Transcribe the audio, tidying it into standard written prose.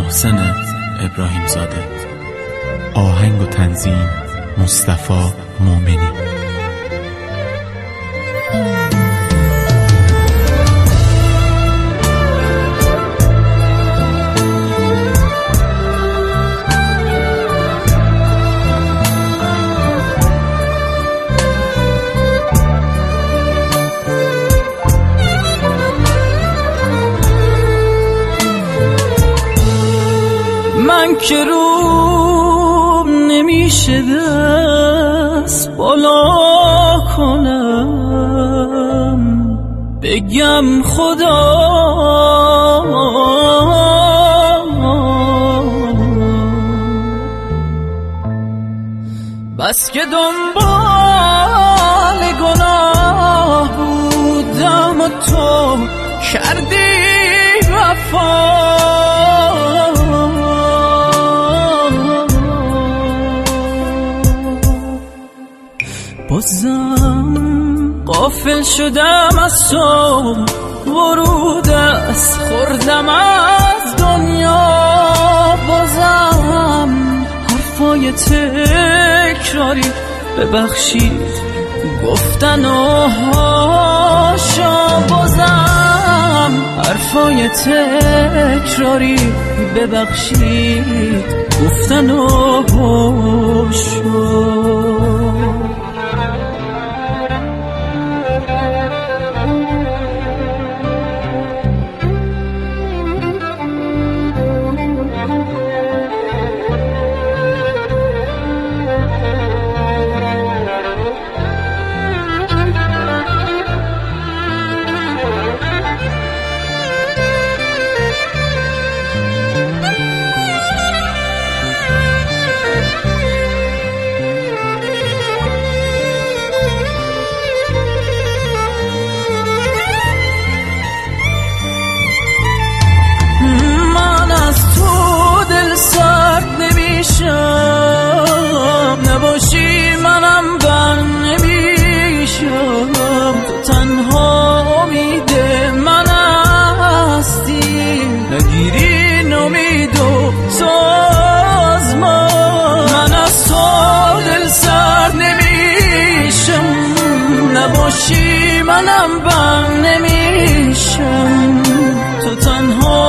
محسن ابراهیمزاده. آهنگ و تنظیم مصطفی مومنی. من که روم نمیشه دست بالا کنم بگم خدا بس که دنبال گناه بودم و تو کردی وفا. بازم غافل شدم از تو، ورود از خوردم از دنیا. بازم حرفای تکراری ببخشید گفتن و هاشا. بازم حرفای تکراری ببخشید گفتن و هاشا. نباشی منم بر نمیشم، تنها امید من هستی. نگیری نمید و تو از من از تو دل سر نمیشم. نباشی منم بر نمیشم، تو تنها